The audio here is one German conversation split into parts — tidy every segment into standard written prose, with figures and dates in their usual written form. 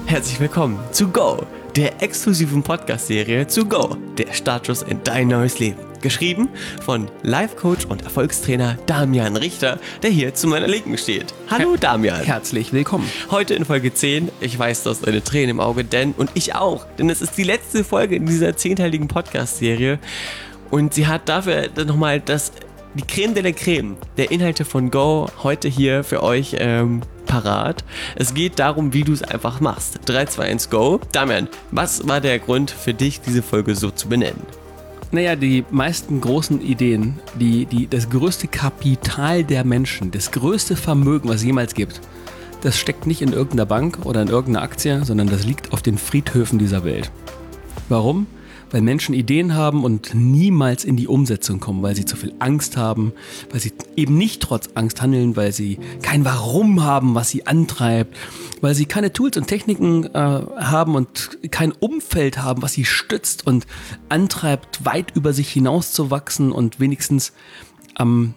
Herzlich willkommen zu Go, der exklusiven Podcast-Serie zu Go, der Startschuss in dein neues Leben. Geschrieben von Life-Coach und Erfolgstrainer Damian Richter, der hier zu meiner Linken steht. Hallo Damian. Herzlich willkommen. Heute in Folge 10, ich weiß, du hast eine Träne im Auge, denn es ist die letzte Folge in dieser 10-teiligen Podcast-Serie und sie hat dafür nochmal die Creme de la Creme der Inhalte von Go heute hier für euch parat. Es geht darum, wie du es einfach machst. 3, 2, 1, Go. Damian, was war der Grund für dich, diese Folge so zu benennen? Naja, die meisten großen Ideen, das größte Kapital der Menschen, das größte Vermögen, was es jemals gibt, das steckt nicht in irgendeiner Bank oder in irgendeiner Aktie, sondern das liegt auf den Friedhöfen dieser Welt. Warum? Weil Menschen Ideen haben und niemals in die Umsetzung kommen, weil sie zu viel Angst haben, weil sie eben nicht trotz Angst handeln, weil sie kein Warum haben, was sie antreibt, weil sie keine Tools und Techniken haben und kein Umfeld haben, was sie stützt und antreibt, weit über sich hinaus zu wachsen und wenigstens am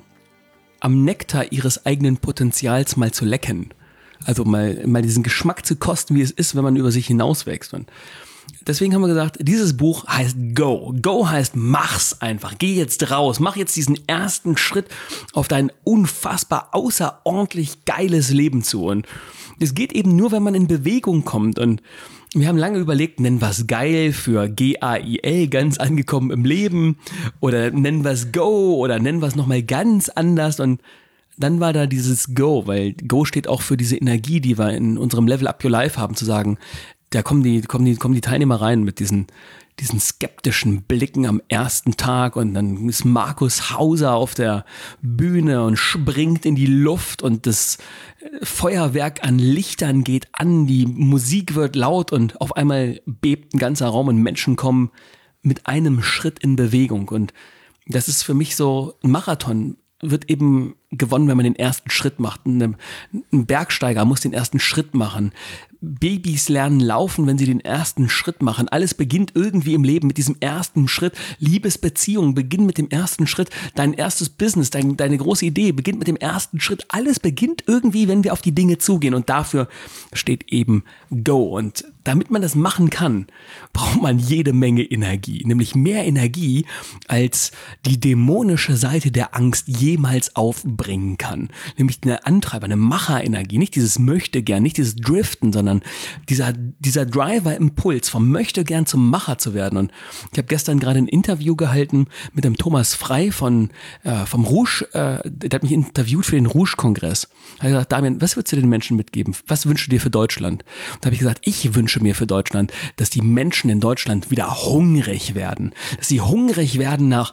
Nektar ihres eigenen Potenzials mal zu lecken. Also mal diesen Geschmack zu kosten, wie es ist, wenn man über sich hinauswächst. Und deswegen haben wir gesagt, dieses Buch heißt Go. Go heißt, mach's einfach. Geh jetzt raus. Mach jetzt diesen ersten Schritt auf dein unfassbar außerordentlich geiles Leben zu. Und es geht eben nur, wenn man in Bewegung kommt. Und wir haben lange überlegt, nennen wir es geil für G-A-I-L, ganz angekommen im Leben. Oder nennen wir es Go oder nennen wir es nochmal ganz anders. Und dann war da dieses Go, weil Go steht auch für diese Energie, die wir in unserem Level Up Your Life haben, zu sagen, da kommen die Teilnehmer rein mit diesen skeptischen Blicken am ersten Tag und dann ist Markus Hauser auf der Bühne und springt in die Luft und das Feuerwerk an Lichtern geht an, die Musik wird laut und auf einmal bebt ein ganzer Raum und Menschen kommen mit einem Schritt in Bewegung. Und das ist für mich so, ein Marathon wird eben gewonnen, wenn man den ersten Schritt macht. Ein Bergsteiger muss den ersten Schritt machen. Babys lernen laufen, wenn sie den ersten Schritt machen. Alles beginnt irgendwie im Leben mit diesem ersten Schritt. Liebesbeziehungen beginnen mit dem ersten Schritt. Dein erstes Business, deine große Idee beginnt mit dem ersten Schritt. Alles beginnt irgendwie, wenn wir auf die Dinge zugehen. Und dafür steht eben Go. Und damit man das machen kann, braucht man jede Menge Energie. Nämlich mehr Energie, als die dämonische Seite der Angst jemals aufbringen kann. Nämlich eine Antreiber, eine Macherenergie. Nicht dieses Möchtegern, nicht dieses Driften, sondern dieser Driver-Impuls vom Möchtegern zum Macher zu werden. Und ich habe gestern gerade ein Interview gehalten mit dem Thomas Frey vom Rouge. Der hat mich interviewt für den Rouge-Kongress. Er hat gesagt, Damian, was würdest du den Menschen mitgeben? Was wünschst du dir für Deutschland? Und da habe ich gesagt, ich wünsche mir für Deutschland, dass die Menschen in Deutschland wieder hungrig werden. Dass sie hungrig werden nach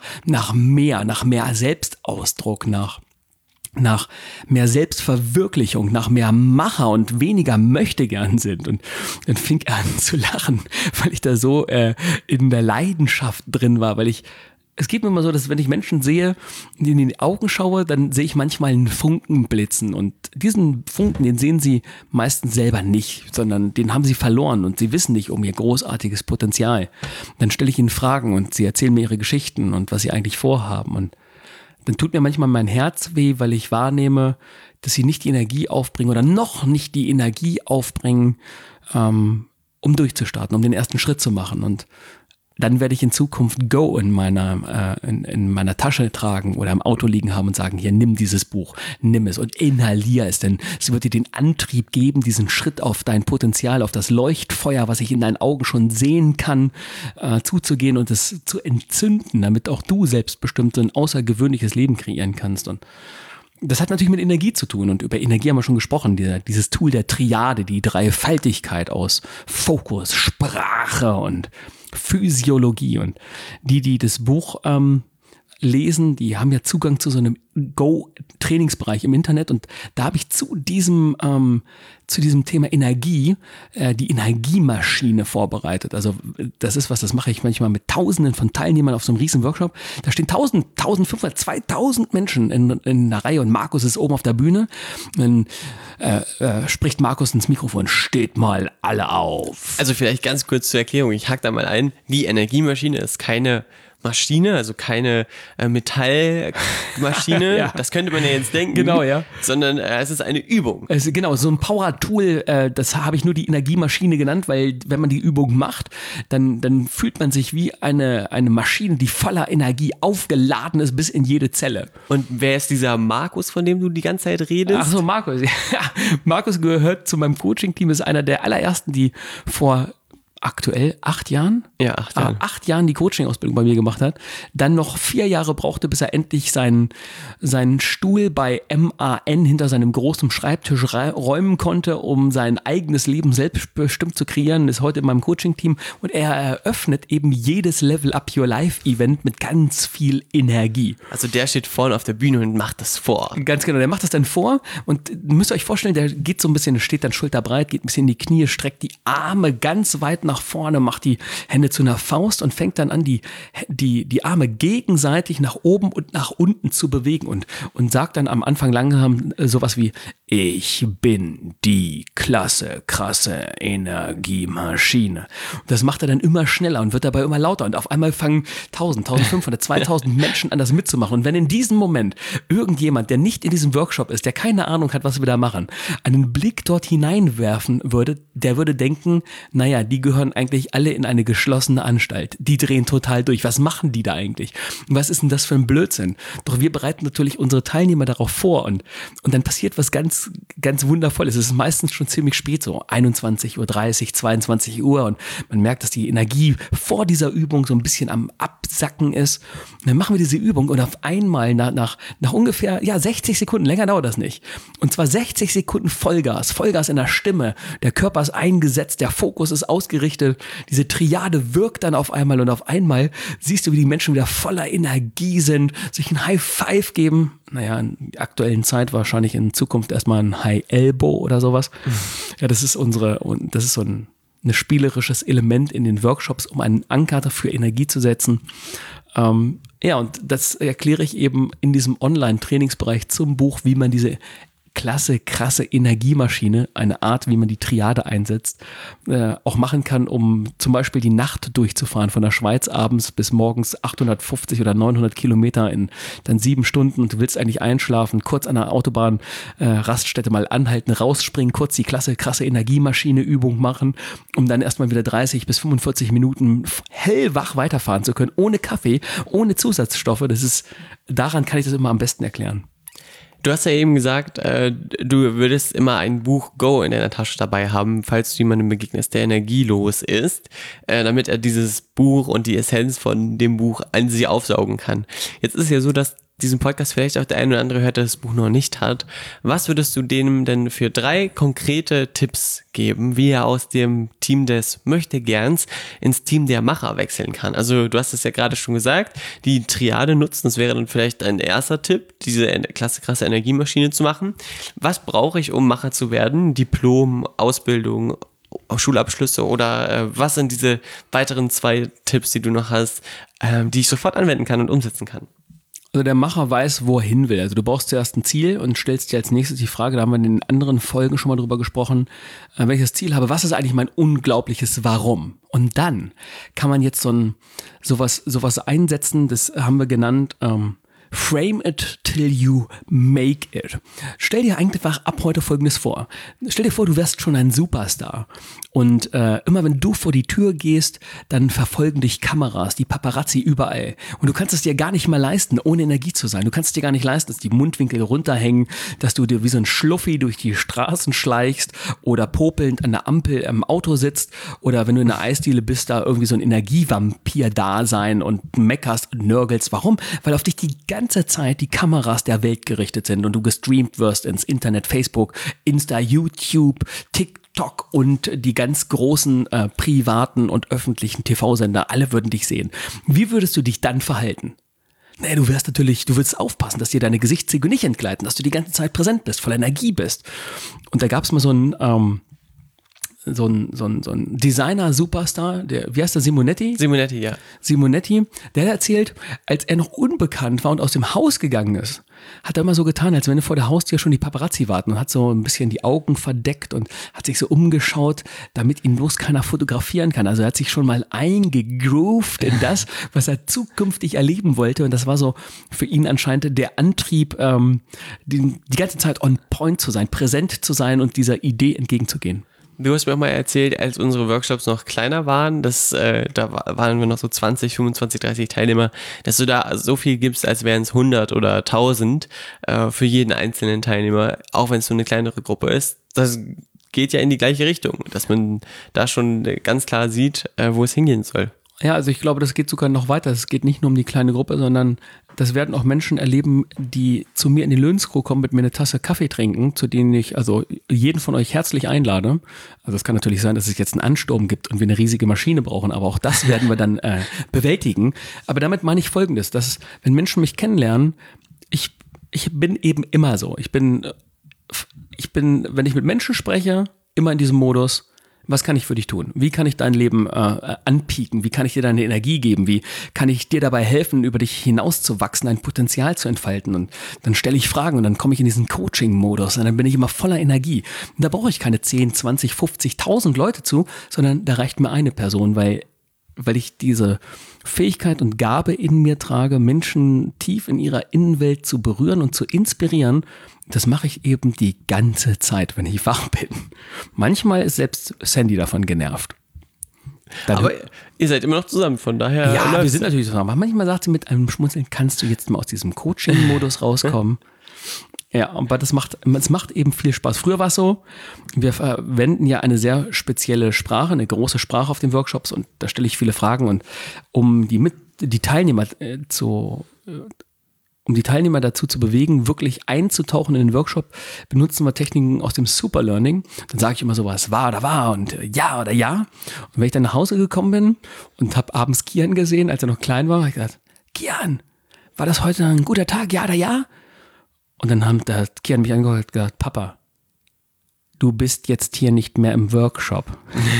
mehr Selbstausdruck, nach mehr Selbstverwirklichung, nach mehr Macher und weniger Möchtegern sind. Und dann fing er an zu lachen, weil ich da so in der Leidenschaft drin war, es geht mir immer so, dass wenn ich Menschen sehe, die in die Augen schaue, dann sehe ich manchmal einen Funken blitzen und diesen Funken, den sehen sie meistens selber nicht, sondern den haben sie verloren und sie wissen nicht um ihr großartiges Potenzial. Dann stelle ich ihnen Fragen und sie erzählen mir ihre Geschichten und was sie eigentlich vorhaben und dann tut mir manchmal mein Herz weh, weil ich wahrnehme, dass sie nicht die Energie aufbringen oder noch nicht die Energie aufbringen, um durchzustarten, um den ersten Schritt zu machen. Und dann werde ich in Zukunft Go in meiner Tasche tragen oder im Auto liegen haben und sagen, hier, nimm dieses Buch, nimm es und inhalier es, denn es wird dir den Antrieb geben, diesen Schritt auf dein Potenzial, auf das Leuchtfeuer, was ich in deinen Augen schon sehen kann, zuzugehen und es zu entzünden, damit auch du selbstbestimmt ein außergewöhnliches Leben kreieren kannst. Und das hat natürlich mit Energie zu tun und über Energie haben wir schon gesprochen, dieses Tool der Triade, die Dreifaltigkeit aus Fokus, Sprache und Physiologie. Und die das Buch lesen, die haben ja Zugang zu so einem Go-Trainingsbereich im Internet und da habe ich zu diesem Thema Energie die Energiemaschine vorbereitet. Also das mache ich manchmal mit Tausenden von Teilnehmern auf so einem riesen Workshop. Da stehen 1000, 1500, 2000 Menschen in einer Reihe und Markus ist oben auf der Bühne. Dann spricht Markus ins Mikrofon, steht mal alle auf. Also vielleicht ganz kurz zur Erklärung, ich hake da mal ein, die Energiemaschine ist keine Maschine, also keine Metallmaschine, Ja. das könnte man ja jetzt denken, Genau, ja. sondern es ist eine Übung. Also genau, so ein Power-Tool, das habe ich nur die Energiemaschine genannt, weil wenn man die Übung macht, dann fühlt man sich wie eine Maschine, die voller Energie aufgeladen ist bis in jede Zelle. Und wer ist dieser Markus, von dem du die ganze Zeit redest? Ach so, Markus. Ja, Markus gehört zu meinem Coaching-Team, ist einer der allerersten, die vor aktuell 8 Jahren? Ja, 8 Jahre. 8 Jahren die Coaching-Ausbildung bei mir gemacht hat, dann noch 4 Jahre brauchte, bis er endlich seinen Stuhl bei MAN hinter seinem großen Schreibtisch räumen konnte, um sein eigenes Leben selbstbestimmt zu kreieren, ist heute in meinem Coaching-Team und er eröffnet eben jedes Level Up Your Life-Event mit ganz viel Energie. Also der steht vorne auf der Bühne und macht das vor. Ganz genau, der macht das dann vor und müsst ihr euch vorstellen, der geht so ein bisschen, steht dann schulterbreit, geht ein bisschen in die Knie, streckt die Arme ganz weit nach vorne, macht die Hände zu einer Faust und fängt dann an, die Arme gegenseitig nach oben und nach unten zu bewegen und sagt dann am Anfang langsam sowas wie: Ich bin die krasse Energiemaschine. Und das macht er dann immer schneller und wird dabei immer lauter und auf einmal fangen 1000, 1500, 2000 Menschen an, das mitzumachen. Und wenn in diesem Moment irgendjemand, der nicht in diesem Workshop ist, der keine Ahnung hat, was wir da machen, einen Blick dort hineinwerfen würde, der würde denken, naja, die gehören eigentlich alle in eine geschlossene Anstalt. Die drehen total durch. Was machen die da eigentlich? Was ist denn das für ein Blödsinn? Doch wir bereiten natürlich unsere Teilnehmer darauf vor und dann passiert was ganz, ganz Wundervolles. Es ist meistens schon ziemlich spät, so 21:30 Uhr, 22 Uhr und man merkt, dass die Energie vor dieser Übung so ein bisschen am Absacken ist. Und dann machen wir diese Übung und auf einmal nach ungefähr 60 Sekunden, länger dauert das nicht. Und zwar 60 Sekunden Vollgas in der Stimme. Der Körper ist eingesetzt, der Fokus ist ausgerichtet. Diese Triade wirkt dann auf einmal und auf einmal siehst du, wie die Menschen wieder voller Energie sind, sich ein High Five geben. Naja, in der aktuellen Zeit wahrscheinlich in Zukunft erstmal ein High Elbow oder sowas. Ja, das ist so ein spielerisches Element in den Workshops, um einen Anker für Energie zu setzen. Und das erkläre ich eben in diesem Online-Trainingsbereich zum Buch, wie man diese krasse Energiemaschine, eine Art, wie man die Triade einsetzt, auch machen kann, um zum Beispiel die Nacht durchzufahren, von der Schweiz abends bis morgens 850 oder 900 Kilometer in dann 7 Stunden und du willst eigentlich einschlafen, kurz an der Autobahn, Raststätte mal anhalten, rausspringen, kurz die krasse Energiemaschine-Übung machen, um dann erstmal wieder 30 bis 45 Minuten hellwach weiterfahren zu können, ohne Kaffee, ohne Zusatzstoffe. Daran kann ich das immer am besten erklären. Du hast ja eben gesagt, du würdest immer ein Buch Go in deiner Tasche dabei haben, falls du jemandem begegnest, der energielos ist, damit er dieses Buch und die Essenz von dem Buch an sich aufsaugen kann. Jetzt ist ja so, dass diesen Podcast vielleicht auch der eine oder andere hört, der das Buch noch nicht hat. Was würdest du dem denn für 3 konkrete Tipps geben, wie er aus dem Team des Möchtegerns ins Team der Macher wechseln kann? Also du hast es ja gerade schon gesagt, die Triade nutzen, das wäre dann vielleicht ein erster Tipp, diese krasse Energiemaschine zu machen. Was brauche ich, um Macher zu werden? Diplom, Ausbildung, Schulabschlüsse oder was sind diese weiteren 2 Tipps, die du noch hast, die ich sofort anwenden kann und umsetzen kann? Also der Macher weiß, wo er hin will. Also du brauchst zuerst ein Ziel und stellst dir als nächstes die Frage, da haben wir in den anderen Folgen schon mal drüber gesprochen, welches Ziel habe, was ist eigentlich mein unglaubliches Warum? Und dann kann man jetzt sowas einsetzen, das haben wir genannt, Frame it till you make it. Stell dir einfach ab heute Folgendes vor. Stell dir vor, du wärst schon ein Superstar und immer wenn du vor die Tür gehst, dann verfolgen dich Kameras, die Paparazzi überall und du kannst es dir gar nicht mehr leisten, ohne Energie zu sein. Du kannst es dir gar nicht leisten, dass die Mundwinkel runterhängen, dass du dir wie so ein Schluffi durch die Straßen schleichst oder popelnd an der Ampel im Auto sitzt oder wenn du in der Eisdiele bist, da irgendwie so ein Energievampir da sein und meckerst und nörgelst. Warum? Weil auf dich die ganze Zeit die Kameras der Welt gerichtet sind und du gestreamt wirst ins Internet, Facebook, Insta, YouTube, TikTok und die ganz großen privaten und öffentlichen TV-Sender, alle würden dich sehen. Wie würdest du dich dann verhalten? Naja, du würdest aufpassen, dass dir deine Gesichtszüge nicht entgleiten, dass du die ganze Zeit präsent bist, voller Energie bist. Und da gab es mal so so ein Designer-Superstar, wie heißt der, Simonetti? Simonetti, ja. Simonetti, der hat erzählt, als er noch unbekannt war und aus dem Haus gegangen ist, hat er immer so getan, als wenn vor der Haustür schon die Paparazzi warten und hat so ein bisschen die Augen verdeckt und hat sich so umgeschaut, damit ihn bloß keiner fotografieren kann. Also er hat sich schon mal eingegroovt in das, was er zukünftig erleben wollte, und das war so für ihn anscheinend der Antrieb, die ganze Zeit on point zu sein, präsent zu sein und dieser Idee entgegenzugehen. Du hast mir auch mal erzählt, als unsere Workshops noch kleiner waren, da waren wir noch so 20, 25, 30 Teilnehmer, dass du da so viel gibst, als wären es 100 oder 1000 für jeden einzelnen Teilnehmer, auch wenn es so eine kleinere Gruppe ist. Das geht ja in die gleiche Richtung, dass man da schon ganz klar sieht, wo es hingehen soll. Ja, also ich glaube, das geht sogar noch weiter. Es geht nicht nur um die kleine Gruppe, sondern das werden auch Menschen erleben, die zu mir in die Löwenskro kommen, mit mir eine Tasse Kaffee trinken, zu denen ich also jeden von euch herzlich einlade. Also es kann natürlich sein, dass es jetzt einen Ansturm gibt und wir eine riesige Maschine brauchen, aber auch das werden wir dann bewältigen. Aber damit meine ich Folgendes, dass wenn Menschen mich kennenlernen, ich bin eben immer so. Ich bin, wenn ich mit Menschen spreche, immer in diesem Modus: Was kann ich für dich tun? Wie kann ich dein Leben anpieken? Wie kann ich dir deine Energie geben? Wie kann ich dir dabei helfen, über dich hinauszuwachsen, dein Potenzial zu entfalten? Und dann stelle ich Fragen und dann komme ich in diesen Coaching-Modus und dann bin ich immer voller Energie. Und da brauche ich keine 10, 20, 50.000 Leute zu, sondern da reicht mir eine Person, weil ich diese Fähigkeit und Gabe in mir trage, Menschen tief in ihrer Innenwelt zu berühren und zu inspirieren. Das mache ich eben die ganze Zeit, wenn ich wach bin. Manchmal ist selbst Sandy davon genervt. Aber ihr seid immer noch zusammen, von daher... Ja, wir sind natürlich zusammen. Aber manchmal sagt sie mit einem Schmunzeln: Kannst du jetzt mal aus diesem Coaching-Modus rauskommen? Ja, aber es macht eben viel Spaß. Früher war es so, wir verwenden ja eine sehr spezielle Sprache, eine große Sprache auf den Workshops, und da stelle ich viele Fragen, und um die Teilnehmer dazu zu bewegen, wirklich einzutauchen in den Workshop, benutzen wir Techniken aus dem Superlearning. Dann sage ich immer sowas: war oder war und ja oder ja. Und wenn ich dann nach Hause gekommen bin und habe abends Kian gesehen, als er noch klein war, habe ich gesagt: Kian, war das heute ein guter Tag, ja oder ja? Und dann hat Kian mich angehört und gesagt: Papa, du bist jetzt hier nicht mehr im Workshop.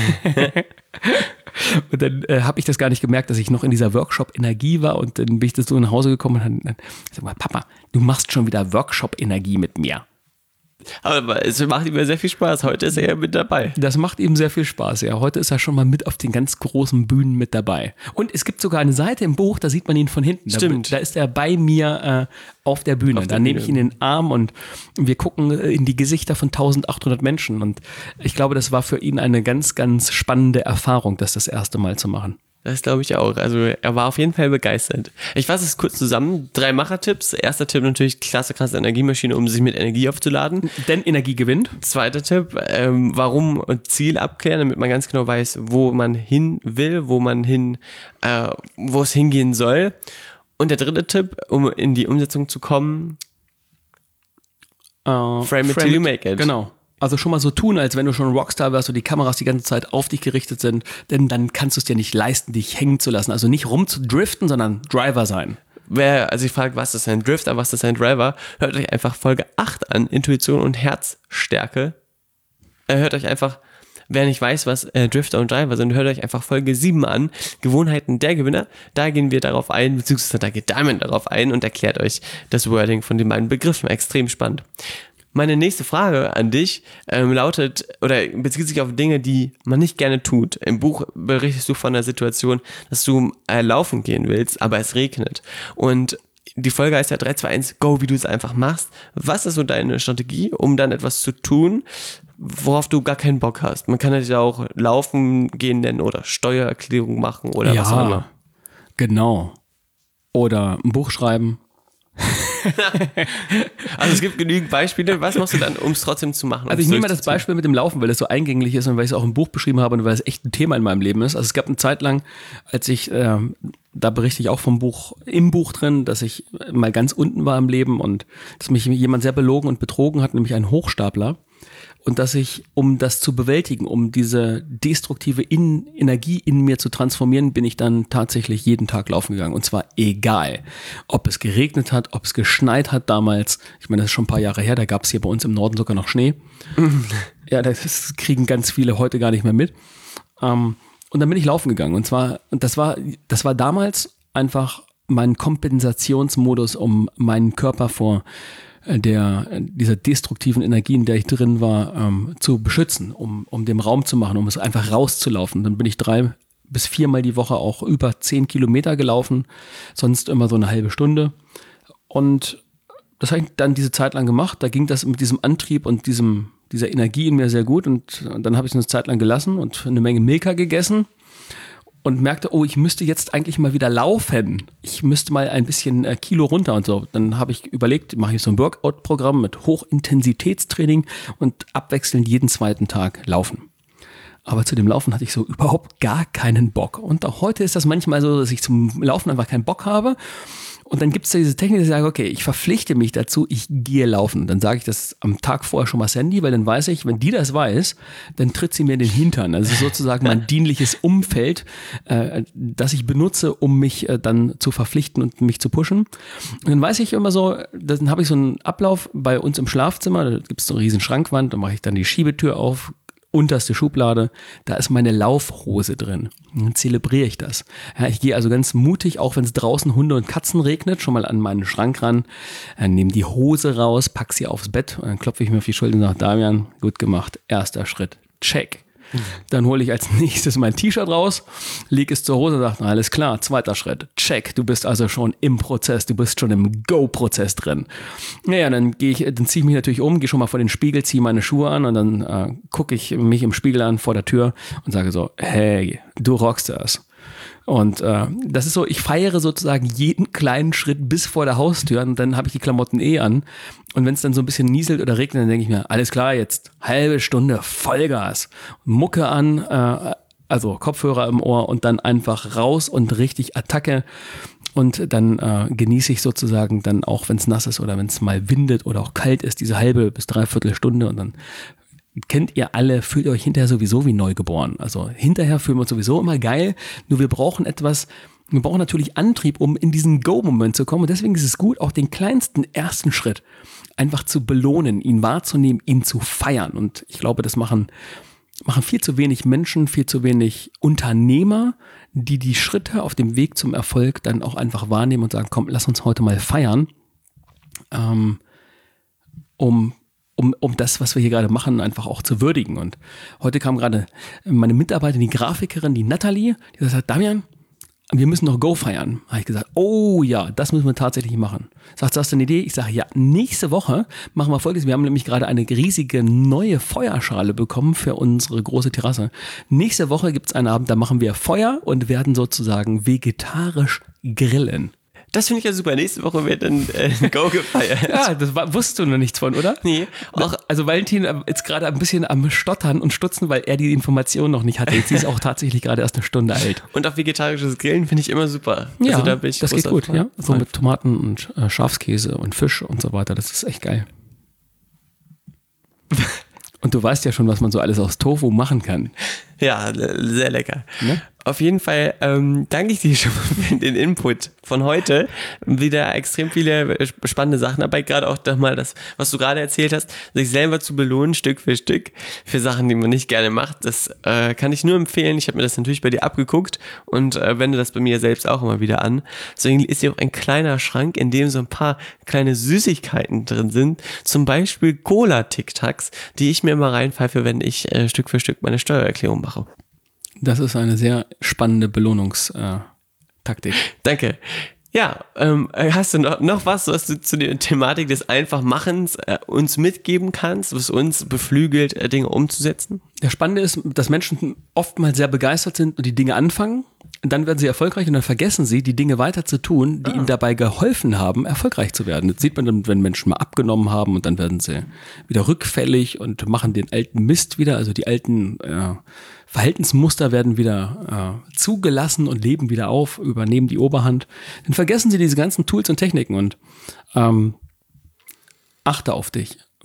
Und dann habe ich das gar nicht gemerkt, dass ich noch in dieser Workshop-Energie war, und dann bin ich das so nach Hause gekommen und dann sag mal: Papa, du machst schon wieder Workshop-Energie mit mir. Aber es macht ihm ja sehr viel Spaß. Heute ist er ja mit dabei. Das macht ihm sehr viel Spaß, ja. Heute ist er schon mal mit auf den ganz großen Bühnen mit dabei. Und es gibt sogar eine Seite im Buch, da sieht man ihn von hinten. Stimmt. Da ist er bei mir auf der Bühne. Da nehme ich ihn in den Arm und wir gucken in die Gesichter von 1800 Menschen. Und ich glaube, das war für ihn eine ganz, ganz spannende Erfahrung, das erste Mal zu machen. Das glaube ich auch. Also er war auf jeden Fall begeistert. Ich fasse es kurz zusammen. 3 Machertipps. Erster Tipp natürlich: krasse Energiemaschine, um sich mit Energie aufzuladen. Denn Energie gewinnt. Zweiter Tipp: Warum und Ziel abklären, damit man ganz genau weiß, wo man hin will, wo es hingehen soll. Und der dritte Tipp, um in die Umsetzung zu kommen: Frame it till you make it. Genau. Also schon mal so tun, als wenn du schon ein Rockstar wärst und die Kameras die ganze Zeit auf dich gerichtet sind, denn dann kannst du es dir nicht leisten, dich hängen zu lassen. Also nicht rumzudriften, sondern Driver sein. Also ich frage, was ist ein Drifter, was ist ein Driver? Hört euch einfach Folge 8 an, Intuition und Herzstärke. Hört euch einfach, wer nicht weiß, was Drifter und Driver sind, hört euch einfach Folge 7 an, Gewohnheiten der Gewinner. Da gehen wir darauf ein, beziehungsweise da geht Diamond darauf ein und erklärt euch das Wording von den beiden Begriffen. Extrem spannend. Meine nächste Frage an dich lautet oder bezieht sich auf Dinge, die man nicht gerne tut. Im Buch berichtest du von der Situation, dass du laufen gehen willst, aber es regnet. Und die Folge heißt ja 3, 2, 1, go, wie du es einfach machst. Was ist so deine Strategie, um dann etwas zu tun, worauf du gar keinen Bock hast? Man kann das ja auch laufen gehen nennen oder Steuererklärung machen oder was auch immer. Genau. Oder ein Buch schreiben. Also es gibt genügend Beispiele. Was machst du dann, um es trotzdem zu machen? Also ich nehme mal das Beispiel mit dem Laufen, weil es so eingänglich ist und weil ich es auch im Buch beschrieben habe und weil es echt ein Thema in meinem Leben ist. Also es gab eine Zeit lang, als ich, da berichte ich auch im Buch drin, dass ich mal ganz unten war im Leben und dass mich jemand sehr belogen und betrogen hat, nämlich ein Hochstapler. und dass ich, um das zu bewältigen, um diese destruktive Energie in mir zu transformieren, bin ich dann tatsächlich jeden Tag laufen gegangen. Und zwar egal, ob es geregnet hat, ob es geschneit hat damals. Ich meine, das ist schon ein paar Jahre her, da gab es hier bei uns im Norden sogar noch Schnee. Ja, das kriegen ganz viele heute gar nicht mehr mit. Und dann bin ich laufen gegangen. Und das war damals einfach mein Kompensationsmodus, um meinen Körper vor dieser destruktiven Energie, in der ich drin war, zu beschützen, um dem Raum zu machen, um es einfach rauszulaufen. Dann bin ich 3 bis 4 Mal die Woche auch über 10 Kilometer gelaufen, sonst immer so eine halbe Stunde. Und das habe ich dann diese Zeit lang gemacht. Da ging das mit diesem Antrieb und dieser Energie in mir sehr gut. Und dann habe ich es eine Zeit lang gelassen und eine Menge Milka gegessen. Und merkte, ich müsste jetzt eigentlich mal wieder laufen. Ich müsste mal ein bisschen Kilo runter und so. Dann habe ich überlegt, mache ich so ein Workout-Programm mit Hochintensitätstraining und abwechselnd jeden zweiten Tag laufen. Aber zu dem Laufen hatte ich so überhaupt gar keinen Bock. Und auch heute ist das manchmal so, dass ich zum Laufen einfach keinen Bock habe. Und dann gibt es diese Technik, dass ich sage, okay, ich verpflichte mich dazu, ich gehe laufen. Dann sage ich das am Tag vorher schon mal Sandy, weil dann weiß ich, wenn die das weiß, dann tritt sie mir in den Hintern. Also sozusagen mein dienliches Umfeld, das ich benutze, um mich dann zu verpflichten und mich zu pushen. Und dann weiß ich immer so, dann habe ich so einen Ablauf bei uns im Schlafzimmer, da gibt es so eine riesen Schrankwand, da mache ich dann die Schiebetür auf, unterste Schublade, da ist meine Laufhose drin. Und dann zelebriere ich das. Ja, ich gehe also ganz mutig, auch wenn es draußen Hunde und Katzen regnet, schon mal an meinen Schrank ran, nehme die Hose raus, pack sie aufs Bett und dann klopfe ich mir auf die Schulter und sage, Damian, gut gemacht, erster Schritt, check. Dann hole ich als nächstes mein T-Shirt raus, lege es zur Hose und sage, alles klar, zweiter Schritt, check. Du bist also schon im Prozess, du bist schon im Go-Prozess drin. Naja, dann ziehe ich mich natürlich um, gehe schon mal vor den Spiegel, ziehe meine Schuhe an und dann gucke ich mich im Spiegel an vor der Tür und sage so, hey, du rockst das. Und das ist so, ich feiere sozusagen jeden kleinen Schritt bis vor der Haustür und dann habe ich die Klamotten an. Und wenn es dann so ein bisschen nieselt oder regnet, dann denke ich mir, alles klar, jetzt halbe Stunde Vollgas. Mucke an, also Kopfhörer im Ohr und dann einfach raus und richtig Attacke. Und dann genieße ich sozusagen dann auch, wenn es nass ist oder wenn es mal windet oder auch kalt ist, diese halbe bis dreiviertel Stunde und dann kennt ihr alle, fühlt ihr euch hinterher sowieso wie neugeboren. Also hinterher fühlen wir uns sowieso immer geil, nur wir brauchen natürlich Antrieb, um in diesen Go-Moment zu kommen. Und deswegen ist es gut, auch den kleinsten ersten Schritt einfach zu belohnen, ihn wahrzunehmen, ihn zu feiern. Und ich glaube, das machen viel zu wenig Menschen, viel zu wenig Unternehmer, die Schritte auf dem Weg zum Erfolg dann auch einfach wahrnehmen und sagen, komm, lass uns heute mal feiern, um das, was wir hier gerade machen, einfach auch zu würdigen. Und heute kam gerade meine Mitarbeiterin, die Grafikerin, die Nathalie, die sagt, Damian, wir müssen noch Go feiern. Habe ich gesagt, oh ja, das müssen wir tatsächlich machen. Sagt, hast du eine Idee? Ich sage, ja, nächste Woche machen wir Folgendes. Wir haben nämlich gerade eine riesige neue Feuerschale bekommen für unsere große Terrasse. Nächste Woche gibt es einen Abend, da machen wir Feuer und werden sozusagen vegetarisch grillen. Das finde ich ja super. Nächste Woche wird dann Go gefeiert. Ja, wusstest du noch nichts von, oder? Nee. Also Valentin ist gerade ein bisschen am Stottern und Stutzen, weil er die Information noch nicht hatte. Jetzt ist auch tatsächlich gerade erst eine Stunde alt. Und auch vegetarisches Grillen finde ich immer super. Ja, also da bin ich das geht gut. Fan. Ja, so mit Tomaten und Schafskäse und Fisch und so weiter. Das ist echt geil. Und du weißt ja schon, was man so alles aus Tofu machen kann. Ja, sehr lecker. Ne? Auf jeden Fall danke ich dir schon für den Input von heute. Wieder extrem viele spannende Sachen dabei. Gerade auch nochmal das, was du gerade erzählt hast, sich selber zu belohnen, Stück für Stück, für Sachen, die man nicht gerne macht. Das kann ich nur empfehlen. Ich habe mir das natürlich bei dir abgeguckt und wende das bei mir selbst auch immer wieder an. Deswegen ist hier auch ein kleiner Schrank, in dem so ein paar kleine Süßigkeiten drin sind. Zum Beispiel Cola-Tic-Tacs, die ich mir immer reinpfeife, wenn ich Stück für Stück meine Steuererklärung mache. Das ist eine sehr spannende Belohnungstaktik. Danke. Ja, hast du noch was du zu der Thematik des Einfachmachens uns mitgeben kannst, was uns beflügelt, Dinge umzusetzen? Das Spannende ist, dass Menschen oftmals sehr begeistert sind und die Dinge anfangen. Dann werden sie erfolgreich und dann vergessen sie, die Dinge weiter zu tun, die ihnen dabei geholfen haben, erfolgreich zu werden. Das sieht man dann, wenn Menschen mal abgenommen haben und dann werden sie wieder rückfällig und machen den alten Mist wieder, also die alten Verhaltensmuster werden wieder zugelassen und leben wieder auf, übernehmen die Oberhand. Dann vergessen sie diese ganzen Tools und Techniken und achte auf dich.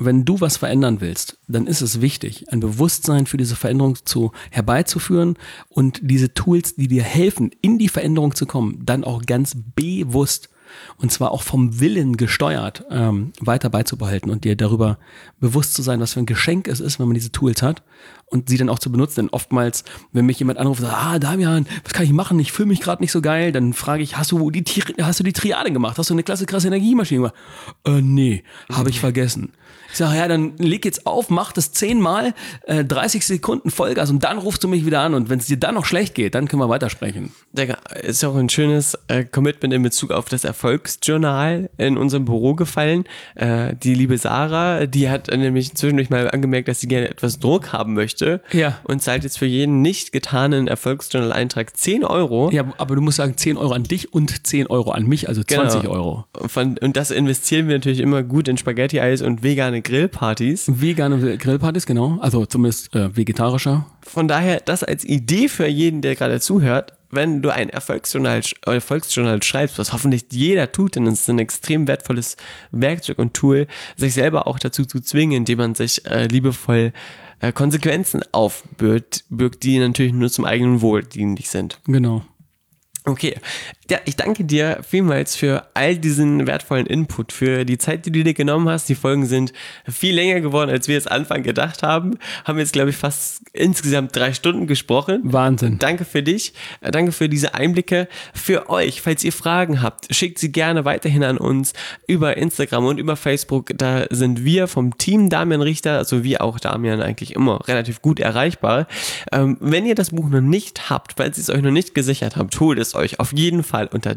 wenn du was verändern willst, dann ist es wichtig, ein Bewusstsein für diese Veränderung herbeizuführen und diese Tools, die dir helfen, in die Veränderung zu kommen, dann auch ganz bewusst und zwar auch vom Willen gesteuert weiter beizubehalten und dir darüber bewusst zu sein, was für ein Geschenk es ist, wenn man diese Tools hat und sie dann auch zu benutzen. Denn oftmals, wenn mich jemand anruft und sagt, Damian, was kann ich machen? Ich fühle mich gerade nicht so geil. Dann frage ich, hast du die Triade gemacht? Hast du eine krasse Energiemaschine gemacht? Nee, habe ich vergessen. Ich sage, ja, dann leg jetzt auf, mach das 10-mal, 30 Sekunden Vollgas und dann rufst du mich wieder an und wenn es dir dann noch schlecht geht, dann können wir weitersprechen. Digga, ist auch ein schönes Commitment in Bezug auf das Erfolgsjournal in unserem Büro gefallen. Die liebe Sarah, die hat nämlich zwischendurch mal angemerkt, dass sie gerne etwas Druck haben möchte und zahlt jetzt für jeden nicht getanen Erfolgsjournal-Eintrag 10 Euro. Ja, aber du musst sagen 10 Euro an dich und 10 Euro an mich, also 20 Euro. Und das investieren wir natürlich immer gut in Spaghetti-Eis und vegane Grillpartys. Vegane Grillpartys, genau. Also zumindest vegetarischer. Von daher, das als Idee für jeden, der gerade zuhört, wenn du ein Erfolgsjournal schreibst, was hoffentlich jeder tut, denn es ist ein extrem wertvolles Werkzeug und Tool, sich selber auch dazu zu zwingen, indem man sich liebevoll Konsequenzen aufbürgt, die natürlich nur zum eigenen Wohl dienlich sind. Genau. Okay, ja, ich danke dir vielmals für all diesen wertvollen Input, für die Zeit, die du dir genommen hast. Die Folgen sind viel länger geworden, als wir es Anfang gedacht haben. Haben jetzt, glaube ich, fast insgesamt 3 Stunden gesprochen. Wahnsinn. Danke für dich, danke für diese Einblicke. Für euch, falls ihr Fragen habt, schickt sie gerne weiterhin an uns über Instagram und über Facebook. Da sind wir vom Team Damian Richter, also wie auch Damian, eigentlich immer relativ gut erreichbar. Wenn ihr das Buch noch nicht habt, falls ihr es euch noch nicht gesichert habt, holt es euch auf jeden Fall unter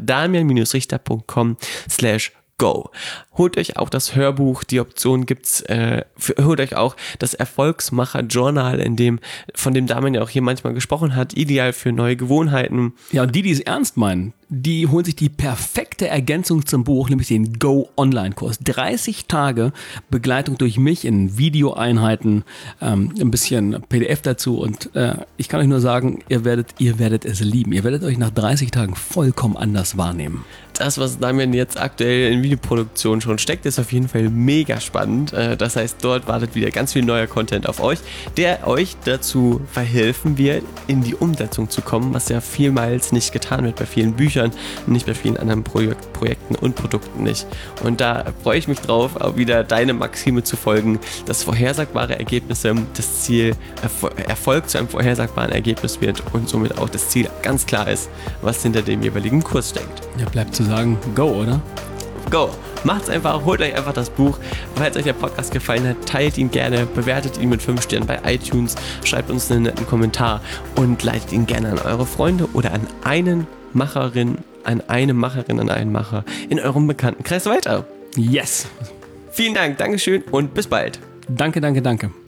damian-richter.com/go. Holt euch auch das Hörbuch, die Option gibt's, holt euch auch das Erfolgsmacher-Journal, von dem Damian ja auch hier manchmal gesprochen hat, ideal für neue Gewohnheiten. Ja, und die es ernst meinen, die holen sich die perfekte Ergänzung zum Buch, nämlich den Go-Online-Kurs. 30 Tage Begleitung durch mich in Videoeinheiten, ein bisschen PDF dazu und ich kann euch nur sagen, ihr werdet es lieben. Ihr werdet euch nach 30 Tagen vollkommen anders wahrnehmen. Das, was Damian jetzt aktuell in Videoproduktion schon steckt, ist auf jeden Fall mega spannend. Das heißt, dort wartet wieder ganz viel neuer Content auf euch, der euch dazu verhelfen wird, in die Umsetzung zu kommen, was ja vielmals nicht getan wird bei vielen Büchern, nicht bei vielen anderen Projekten und Produkten nicht. Und da freue ich mich drauf, auch wieder deine Maxime zu folgen, dass vorhersagbare Ergebnisse das Ziel, Erfolg zu einem vorhersagbaren Ergebnis wird und somit auch das Ziel ganz klar ist, was hinter dem jeweiligen Kurs steckt. Ja, bleibt zu sagen, go, oder? Go! Macht's einfach, holt euch einfach das Buch. Falls euch der Podcast gefallen hat, teilt ihn gerne, bewertet ihn mit 5 Sternen bei iTunes, schreibt uns einen netten Kommentar und leitet ihn gerne an eure Freunde oder an eine Macherin, an einen Macher in eurem Bekanntenkreis weiter. Yes! Vielen Dank, Dankeschön und bis bald. Danke.